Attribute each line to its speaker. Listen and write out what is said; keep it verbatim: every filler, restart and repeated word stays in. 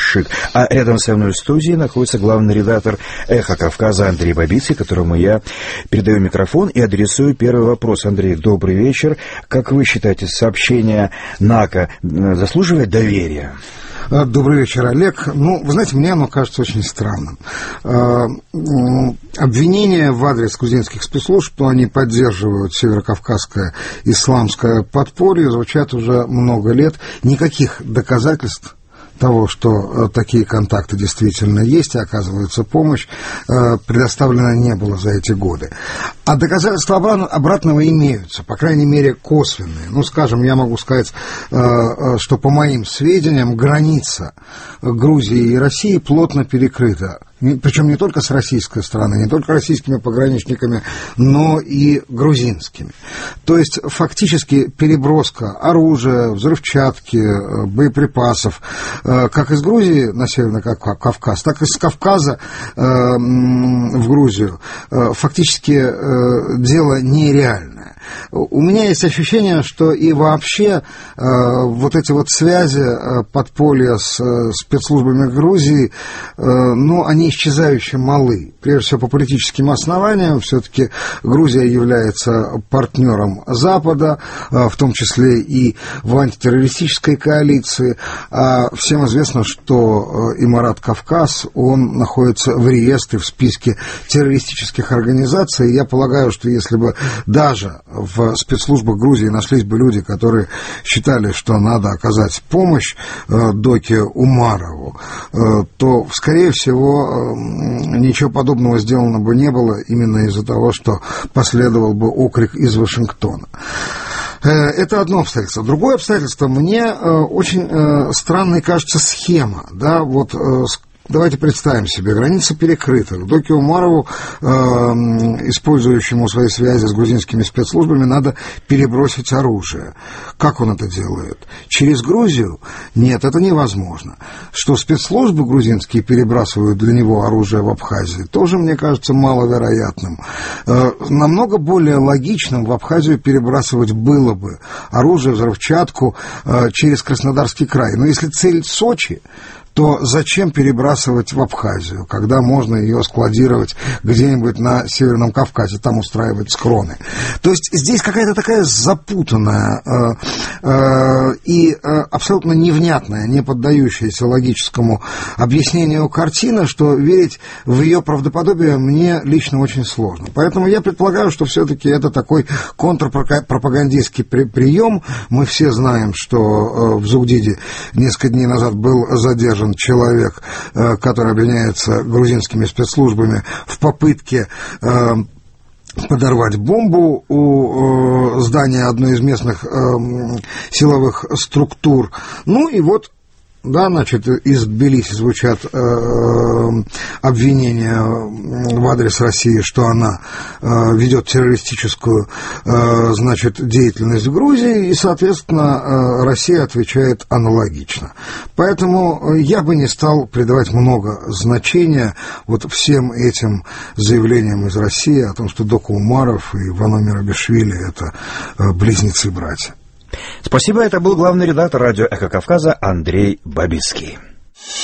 Speaker 1: Шик. А рядом со мной в студии находится главный редактор «Эхо Кавказа» Андрей Бабицкий, которому я передаю микрофон и адресую первый вопрос. Андрей, добрый вечер. Как вы считаете, сообщение НАКО заслуживает доверия?
Speaker 2: Добрый вечер, Олег. Ну, вы знаете, мне оно кажется очень странным. Обвинения в адрес грузинских спецслужб, что они поддерживают северокавказское исламское подполье, звучат уже много лет. Никаких доказательств того, что такие контакты действительно есть, и оказывается помощь, предоставлено не было за эти годы. А доказательства обратного имеются, по крайней мере, косвенные. Ну, скажем, я могу сказать, что, по моим сведениям, граница Грузии и России плотно перекрыта. Причем не только с российской стороны, не только российскими пограничниками, но и грузинскими. То есть фактически переброска оружия, взрывчатки, боеприпасов как из Грузии на Северный Кавказ, так и с Кавказа в Грузию фактически дело нереальное. У меня есть ощущение, что и вообще вот эти вот связи подполья с спецслужбами Грузии, ну, они исчезающе малы. Прежде всего, по политическим основаниям, все-таки Грузия является партнером Запада, в том числе и в антитеррористической коалиции. А всем известно, что Эмират Кавказ, он находится в реестре, в списке террористических организаций. И я полагаю, что если бы даже в спецслужбах Грузии нашлись бы люди, которые считали, что надо оказать помощь Доке Умарову, то, скорее всего, ничего подобного сделано бы не было именно из-за того, что последовал бы окрик из Вашингтона. Это одно обстоятельство. Другое обстоятельство, мне очень странной кажется схема, да, вот. Давайте представим себе, граница перекрыта. Доке Умарову, э, использующему свои связи с грузинскими спецслужбами, надо перебросить оружие. Как он это делает? Через Грузию? Нет, это невозможно. Что спецслужбы грузинские перебрасывают для него оружие в Абхазии, тоже, мне кажется, маловероятным. Э, намного более логичным в Абхазию перебрасывать было бы оружие, взрывчатку э, через Краснодарский край. Но если цель Сочи, то зачем перебрасывать в Абхазию, когда можно ее складировать где-нибудь на Северном Кавказе, там устраивать схроны? То есть здесь какая-то такая запутанная э, э, и э, абсолютно невнятная, не поддающаяся логическому объяснению картина, что верить в ее правдоподобие мне лично очень сложно. Поэтому я предполагаю, что все-таки это такой контрпропагандистский при- прием. Мы все знаем, что э, в Зугдиде несколько дней назад был задержан человек, который обвиняется грузинскими спецслужбами в попытке подорвать бомбу у здания одной из местных силовых структур. Ну и вот, да, значит, из Тбилиси звучат э, обвинения в адрес России, что она э, ведет террористическую, э, значит, деятельность в Грузии, и, соответственно, э, Россия отвечает аналогично. Поэтому я бы не стал придавать много значения вот всем этим заявлениям из России о том, что Дока Умаров и Вано Мерабишвили — это э, близнецы-братья.
Speaker 1: Спасибо, это был главный редактор радио «Эхо Кавказа» Андрей Бабицкий.